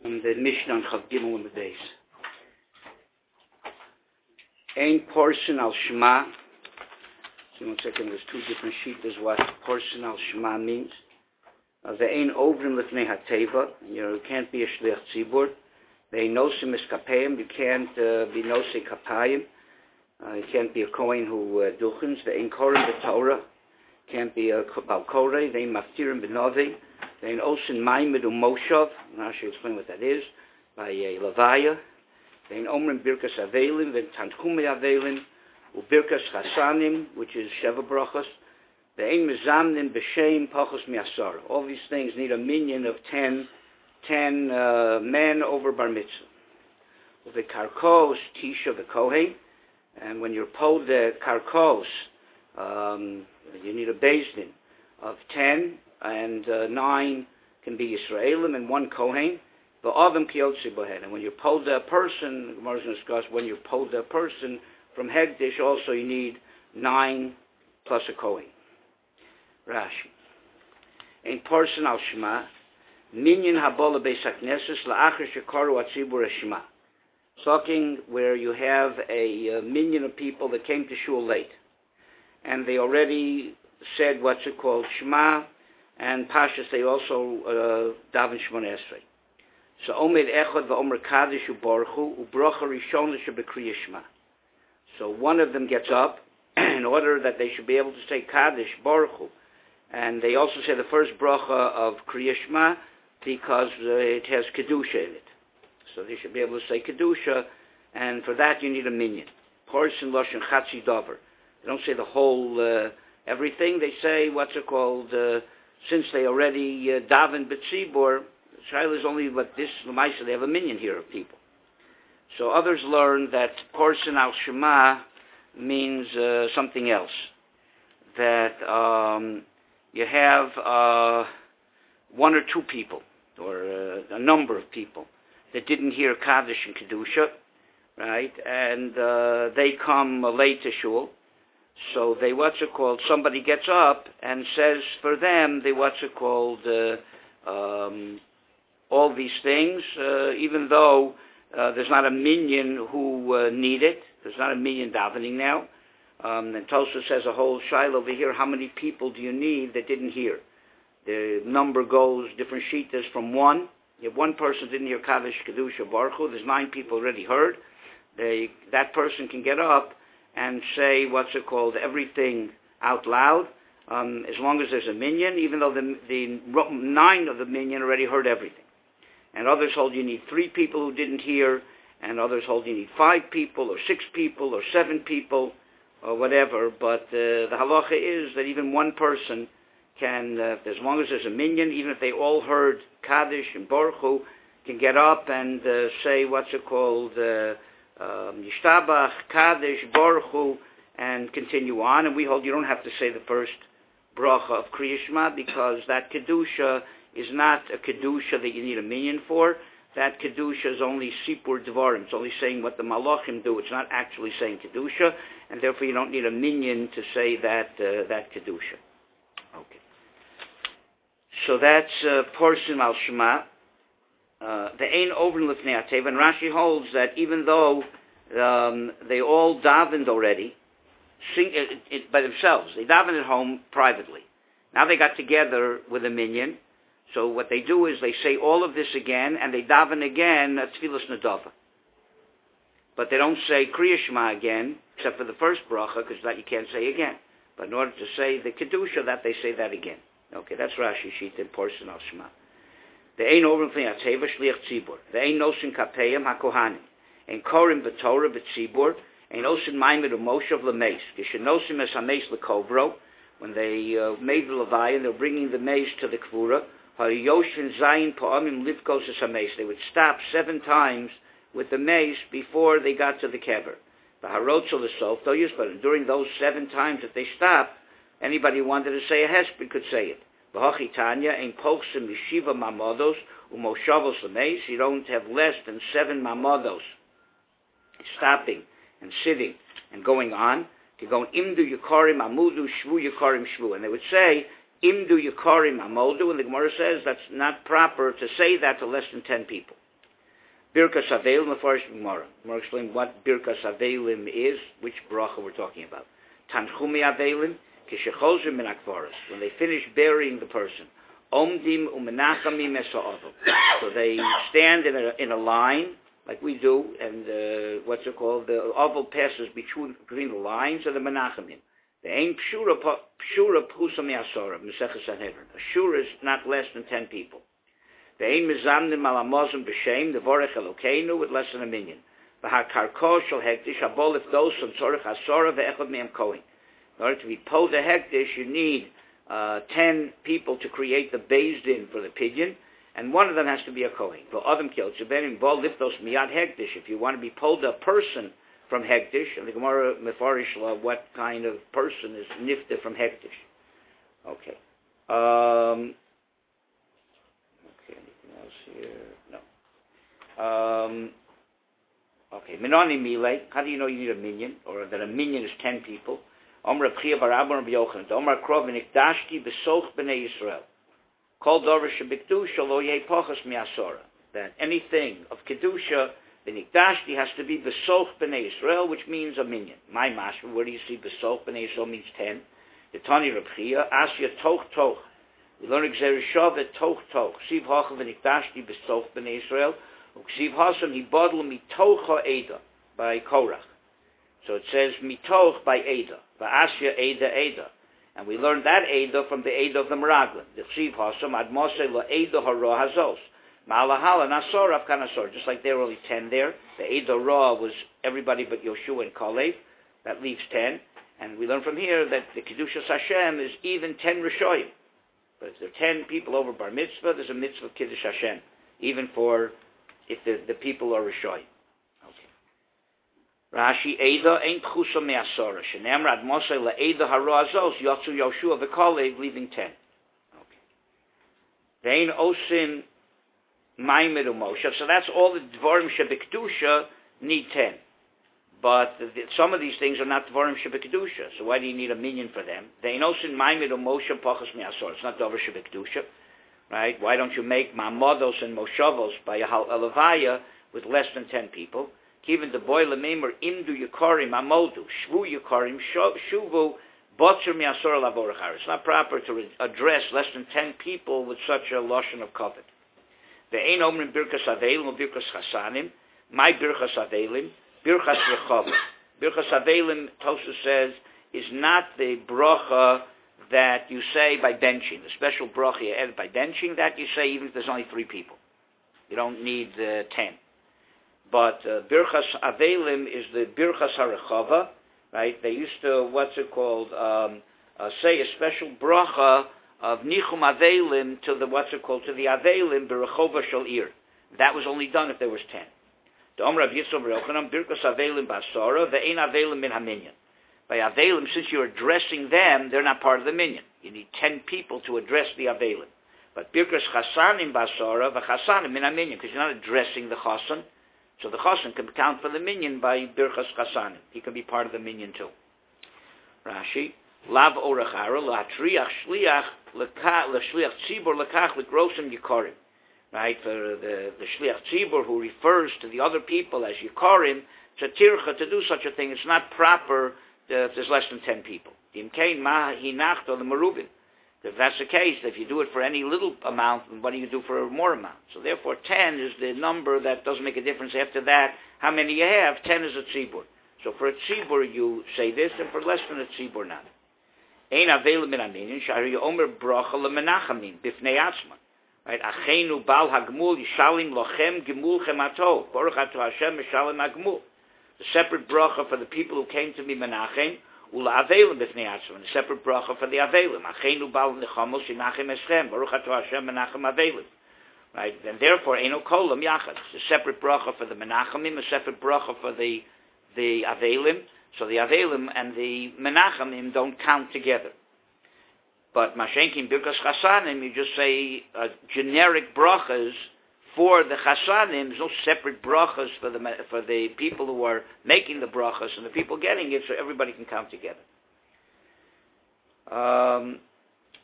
the Mishnah on Chav Gimel and the Beis. Ein portion al Shema. So 1 second, there's two different sheets what portion al Shema means. The ein ovrim lifnei hateva. You can't be a shliach tzibur. The ein nosim eskapayim. You can't be nosei kapayim. You can't be a kohen who duchens. The ein korim b'torah. Can't be a balkorei. The ein maftirim b'novi. The ein osin maimed u'moshav. I'll explain what that is by Levaya. The ein omrim birkas avelim. The tanchumei avelim. Ubirkas chasanim, which is Sheva brachos. The ein mezamnim b'shem pachos mi'asar. All these things need a minyan of 10 men over bar mitzvah. The karkos tisha v'kohen, and when you're pulled the karkos, you need a beis din of 10, and 9 can be Yisraelim and 1 kohen. The adam kiyotzi bohen. And when you're pulled a person, the Gemara is going to discuss when you're pulled a person from Hegdish, also you need 9 plus a kohen. Rashi. Ein portion al Shema, minyan habola beis hakneses la'achar shekaru atzibur Shema. Talking where you have a minyan of people that came to shul late, and they already said what's it called Shema, and Pashas they also daven Shemona Esrei. So omed echad va'omer kadosh u'baruchu u'bracha rishona shebekriya Shema. So one of them gets up in order that they should be able to say Kaddish, Baruch Hu. And they also say the first bracha of Kriya Shema because it has Kedusha in it. So they should be able to say Kedusha, and for that you need a minyan. Portion Lashon Chatzi Dover. They don't say the whole everything. They say, what's it called, since they already daven B'tzibor, Shaila is only what this, Lamaisa, they have a minyan here of people. So others learn that portion al Shema means something else. That you have 1 or 2 people, or a number of people, that didn't hear Kaddish and Kedusha, right? And they come late to shul. So they, somebody gets up and says for them, all these things, even though there's not a minyan who need it. There's not a minyan davening now. And Tosha says a whole shaila over here, how many people do you need that didn't hear? The number goes, different shitas, from 1. If 1 person didn't hear Kaddish, Kedusha, Baruch Hu, there's 9 people already heard. That person can get up and say, everything out loud, as long as there's a minyan, even though the 9 of the minyan already heard everything. And others hold you need 3 people who didn't hear, and others hold you need 5 people, or 6 people, or 7 people, or whatever. But the halacha is that even 1 person can, as long as there's a minyan, even if they all heard Kaddish and Baruch Hu, can get up and say, Yishtabach, Kaddish, Baruch Hu, and continue on. And we hold you don't have to say the first bracha of Kriya Shema, because that Kedusha is not a Kedusha that you need a minyan for. That Kedusha is only Sipur Dvarim. It's only saying what the Malachim do. It's not actually saying Kedusha, and therefore you don't need a minyan to say that Kedusha. Okay. So that's portion al Shema. The Ein Over Lifnei Hateva, and Rashi holds that even though they all davened already, sing it by themselves, they davened at home privately. Now they got together with a minyan. So what they do is they say all of this again, and they daven again at Tfilas Nadava. But they don't say Kriya Shema again, except for the first bracha, because that you can't say again. But in order to say the Kedusha, that they say that again. Okay, that's Rashi Shita in portion al Shema. The Ein Over Lifnei Hateva Shliach Tzibur. The Ein Nosin Kapeyim HaKohanim. Ein Korim B'Torah B'Tzibur. Ein Nosin Maimed U'Moshav L'Meis. Yishenosim Es HaMeis L'Kovro. When they made the Leviah, they were bringing the mace to the Kvura. They would stop 7 times with the mace before they got to the kever. But during those 7 times that they stopped, anybody who wanted to say a hesped could say it. You don't have less than 7 mamodos stopping and sitting and going on. To go imdu yukarim amudu shvu yukarim shvu, and they would say imdu yukarim amodu, and the Gemara says that's not proper to say that to less than 10 people. Birkas Avelim, the first Gemara. Gemara explain what Birkas Avelim is, which bracha we're talking about. Tanchumi Avelim, Kishechozim min Akvaris. When they finish burying the person, Omdim umenachamim esa'avel. So they stand in a line, like we do, and what's it called? The oval passes between the lines of the menachamim. The ain pshura p'chusa mi'asora, Mesechus Sanhedrin. A shura is not less than 10 people. The ain mizamnim alamozim b'shem, the vorech Elokeinu, with less than a million. V'hakarko shel hektish, abol if those from tzorech asora ve'echad me'em kohen. In order to be po the hektish, you need 10 people to create the beis din for the pidyon, and one of them has to be a kohen. V'odem kil tzebenim bol liftos miyad hektish. If you want to be po the person from hektish, and the Gemara mefarish law, what kind of person is nifta from hektish? Okay. Okay. Anything else here? No. Okay. Minoni mile. How do you know you need a minion, or that a minion is 10 people? Omar B'chia Barabon Rabbi Yochanan. Omar Krov v'nikdashti b'soch b'nei Yisrael. Kol dover shebikdusha lo yeh pochas mi'asora. That anything of kedusha v'nikdashti has to be b'soch b'nei Yisrael, which means a minion. My mashma, where do you see b'soch b'nei Yisrael means 10? The Tani Rabbi Chia Asya toch. We learn Gzeir Shavet toch. Ksiv hacha v'nikdashti b'soch b'nei Yisrael. Uksiv hasam hibodl mitocha eda by Korach. So it says mitoch by eda. Va'asya eda. And we learned that eda from the eda of the Meraglim. The Ksiv hasam ad mosei la eda hara hazos. Ma'alahala nasor afkan nasor. Just like there were only 10 there. The eda ra was everybody but Yoshua and Kalev. That leaves 10. And we learn from here that the Kedushas Hashem is even 10 Rishoyim. But if there are 10 people over Bar Mitzvah, there's a mitzvah of Kiddush Hashem. Even for if the people are Rishoyim. Rashi Eda ain't Chusa Me'asora. Shenemar ad Moshe LaEda Hara Azos Yotzu Yoshua v'Kalev, leaving 10. Okay. Vein Osin Maimed Moshe. So that's all the Dvarim Shebekdusha need 10. But some of these things are not Dvarim Shebekdusha. So why do you need a minion for them? Vein Osin Maimed Moshe Pachas Me'asora. It's not Dvar Shebekdusha. Right? Why don't you make Ma'amodos and Moshavos by a Levaya with less than 10 people? Even the boy lememer imdu yikarim amodu shvu yikarim shuvu botzer miasor lavorachar. It's not proper to address less than 10 people with such a lotion of covet. The ein omrim birkas avelim or birkas chasanim. My birkas avelim birkas rechava. Birkas avelim, Tosfos says, is not the bracha that you say by benching. The special bracha you add by benching that you say even if there's only 3 people. You don't need 10. But Birchas Avelim is the Birchas HaRechava, right? They used to, say a special bracha of Nichum Avelim to the, to the Avelim, Berechova Shal Ir. That was only done if there was 10. The Omer Rav Yitzchak Bar Yochanan, Birchas Avelim Basara, Ve'ein Avelim min HaMinyan. By Avelim, since you're addressing them, they're not part of the minyan. You need 10 people to address the Avelim. But Birchas Chasanim Basara, V'chasanim min HaMinyan, because you're not addressing the Chasan. So the Chasan can count for the minyan by Birchas Chasanim. He can be part of the minyan too. Rashi, Lav Orachara, Latriach Shliach, L'Shliach Tzibur, L'Kach, L'Grosim Yikorim. Right, for the Shliach Tzibur who refers to the other people as Yikorim, it's a tircha to do such a thing. It's not proper if there's less than 10 people. Dimkein Ma Hinachto the Merubin. If that's the case, if you do it for any little amount, then what do you do for a more amount? So therefore 10 is the number that doesn't make a difference after that. How many you have, 10 is a tzibur. So for a tzibur you say this, and for less than a tzibur not. Ein avelim min aminin, shari omer bracha lemenachamin, bifnei atzman. Right? Achenu bal hagmul yishalim lochem gemul chemato. Baruch ato Hashem yishalim hagmul. The separate bracha for the people who came to me menachem, Ula Avelim b'fnei atzman, a separate bracha for the Avelim. Achenu bal nechamos yinachem eschem, Baruch ato Hashem menachem Avelim. Right, and therefore eno kolam yachad. It's a separate bracha for the menachemim, a separate bracha for the Avelim. So the Avelim and the menachemim don't count together. But mashenkin birkas chasanim, you just say generic brachas for the chasanim. There's no separate brachas for the people who are making the brachas and the people getting it, so everybody can count together.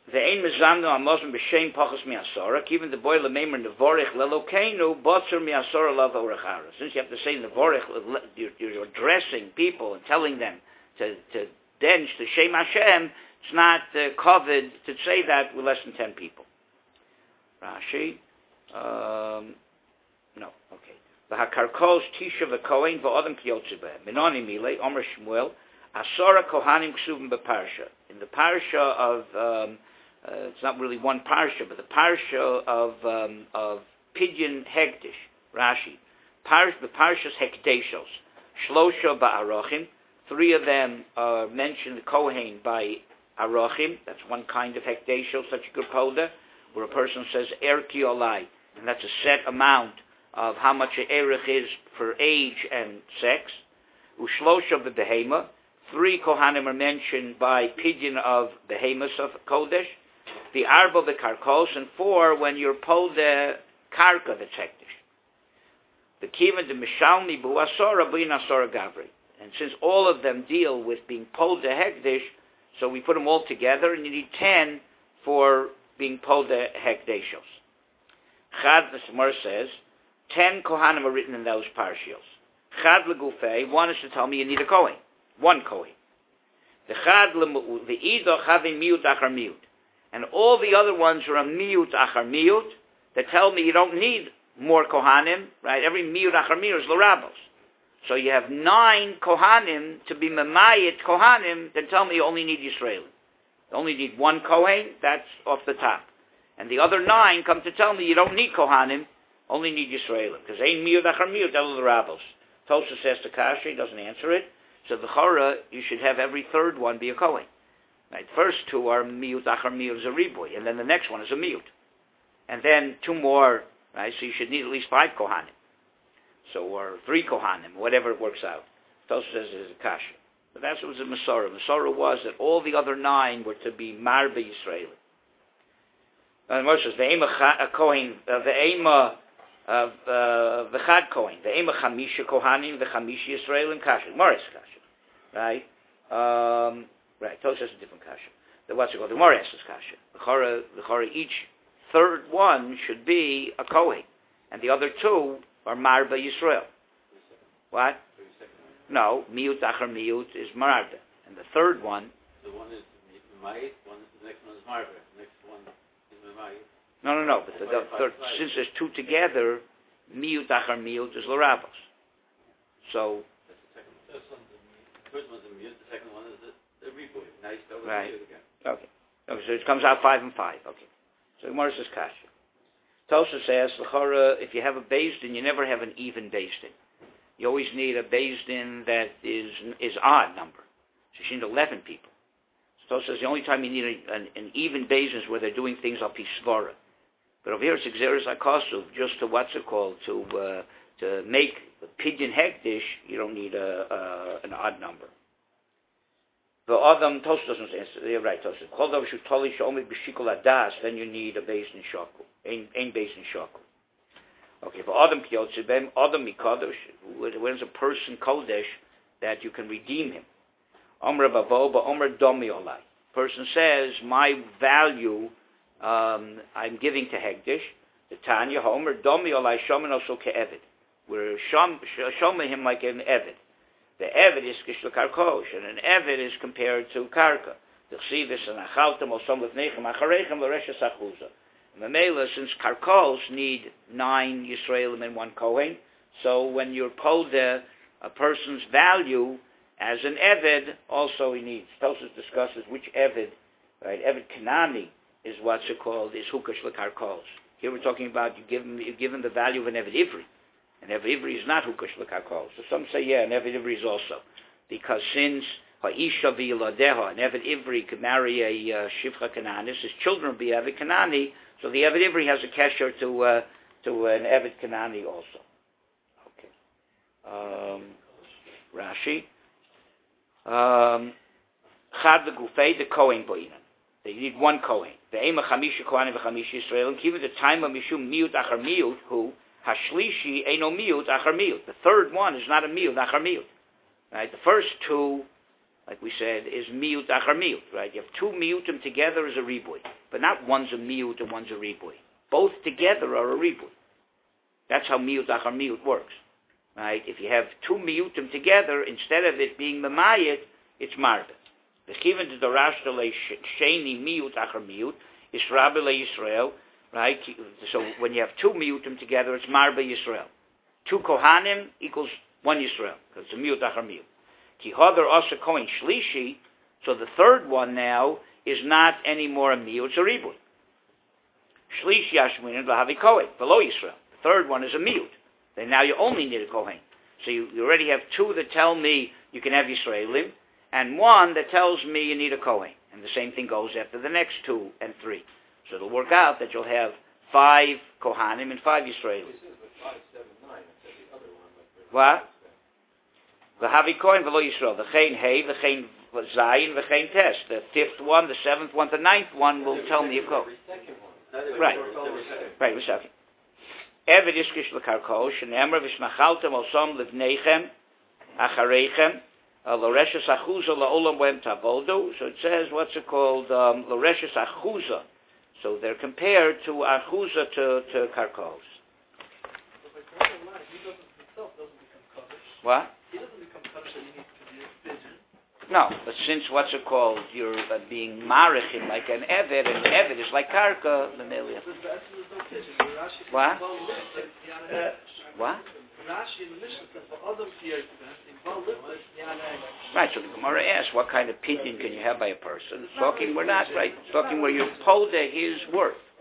The ein mezamnu amosm b'shem pachos mi'asora. Even the boy lememer nevorich lelokeinu botzer mi'asora lav orachara. Since you have to say nevorich, you're addressing people and telling them to dench the Shem Hashem. It's not covered to say that with less than 10 people. Rashi. No. Okay. The hakarkos tisha v'kohen v'odem kiyotzibe minoni mile Omer Shmuel asora kohanim ksuvim beparsha. In the parsha of it's not really one parsha, but the parsha of Pidyon Hekdesh, Rashi. The parshas Hekdeshos, Shlosha ba'arochim. 3 of them are mentioned Kohen by arochim. That's one kind of Hekdeshos, such a good polder, where a person says Erki Olai, and that's a set amount of how much an erech is for age and sex. Ushlosha b'behema. 3 Kohanim are mentioned by Pidyon of Behemoths of Kodesh. The Arba Bekarkos, and 4 when you're pulled the Karka, that's Hekdesh. The Kivan the Mishalmi Bu Asora Buin Asora Gavri. And since all of them deal with being pulled the Hekdesh, so we put them all together, and you need 10 for being pulled the Hekdeshos. Chad, the Gemara says, 10 Kohanim are written in those parshios. Chad Legufei, 1 is to tell me you need a Kohen. 1 Kohen. The Chad Lemu'ud, the Ido Chavim Miut Achar Miut. And all the other ones are a Miut Achar Miut that tell me you don't need more Kohanim, right? Every Miut Achar Miut is L'Rabos. So you have 9 Kohanim to be Memayit Kohanim that tell me you only need Yisrael. You only need 1 Kohen, that's off the top. And the other 9 come to tell me you don't need Kohanim, only need Yisrael. Because ain't Miut Achar Miut, that's L'Rabos. Tosha says to Kasha, he doesn't answer it. So the Chora, you should have every 3rd one be a Kohen. Right, first 2 are Miut Achar Miut is a Riboy, and then the next one is a Miut. And then 2 more, right, so you should need at least 5 Kohanim. So, or 3 Kohanim, whatever it works out. Tosha says it is a Kasha. But that's what was a Masorah. Masorah was that all the other 9 were to be Marbe Yisraeli. And Moshe says, the Ema Kohen, the Ema the Chad Kohen, the Ema Chamisha Kohanim, the Chamisha Yisrael and Kasha. Morris Kasha. Right? Right, Tosha is a different kasha. The what's it called? The Morris is kasha. The chora, each 3rd one should be a Kohen, and the other 2 are Marba Yisrael. What? No, Miut Achar Miut is Marba, and the 3rd one. The one is Memayit, the next one is Marba, the next one is Memayit. No. But the third, since there's 2 together, Miut Achar Miut is L'Rabos. So. That's the second one. The first one's a Miut, the second one is the Riboy. Nice, right. Okay, so it comes out 5 and 5. Okay. So Gemara says kasha. Tosha says, l'chora, if you have a Beis Din, you never have an even Beis Din. You always need a Beis Din that is odd number. So you need 11 people. So Tosha says the only time you need an even Beis Din is where they're doing things al pi svara. But over here it's Xeris HaKosuv, just to what's it called, to make Pidyon Hekdesh, you don't need an odd number. The Adam Tosha doesn't answer. You're right, Tosha. Kol davar shu toli she'omid b'shikol adas, then you need a Beis Din shaku. Ein Beis Din shaku. Okay, for Adam kiyotze bem, Adam mikadosh, when is a person kodesh that you can redeem him. Omer bavo, but Omer domi olai. Person says, my value I'm giving to Hekdesh. The Tanya, Omer domi olai shomen also ke'evid. We're shoming him like an evid. The Evid is Kishla Karkosh, and an Evid is compared to Karka. The Chsivis and Achaltem Osam Lefnechem Acharechem L'Reshes Achuza. Mamela, since Karkos need 9 Yisraelim and 1 Kohen, so when you're pulled a person's value as an Evid, also he needs. Tosas discusses which Evid, right? Evid Kanani is what's it called, is Hukash L'Karkos. Here we're talking about you give him the value of an Evid Ivri. And Evid Ivri is not Hukash L'Karkos. So some say, yeah, and Evid Ivri is also. Because since Ha'isha v'yiladeha, and Evid Ivri could marry a Shivcha Kananis, his children will be Evid Kanani, so the Evid Ivri has a kesher to an Evid Kanani also. Okay. Rashi. Chad v'gufei, the Kohen boinan. They need 1 Kohen. The Ema Chamisha Kohanim v'Chamisha Yisrael, and given the time of Mishum Miut Achar Miut, who Hashlishi Eino Miut Achar Miut. The 3rd one is not a Miut Achar Miut. Right? The first 2 like we said, is miyut achar miyut, right? You have two miyutim together as a ribui, but not one's a miyut and one's a ribui. Both together are a ribui. That's how miyut achar miyut works, right? If you have two miyutim together, instead of it being memayit, it's marbe. The chivin to the rashta sheni miyut achar miyut is rabbi Yisrael, right? So when you have two miyutim together, it's marbe Yisrael. Two kohanim equals one Yisrael, because it's a miyut achar miyut. Ki hadar asa kohen shlishi, so the third one now is not anymore a miyut, it's a ribui. Shlishi yashminin v'havi kohen, below Yisrael. The third one is a miyut. Then now you only need a kohen. So you already have two that tell me you can have Yisraelim, and one that tells me you need a kohen. And the same thing goes after the next 2 and 3. So it'll work out that you'll have 5 kohanim and 5 Yisraelim. What? V'havi kohen v'lo Yisrael. V'chein hey, v'chein zayin, v'chein tes. The 5th one, the 7th one, the 9th one will tell me a kohen. Right. Right, we're second. Eved iskish l'karko, shenemar v'shmachaltem osom livneichem, achareichem, l'reshes achuza la'olam wem tavodu. So it says, what's it called? L'reshes achuza. So they're compared to achuza to karkos. What? No, but since what's it called, you're being marichim like an eved, and eved is like karka, the milia. What? What? Right, so the Gemara asks, what kind of opinion can you have by a person? It's talking, we're not, right? It's talking where you polda his work.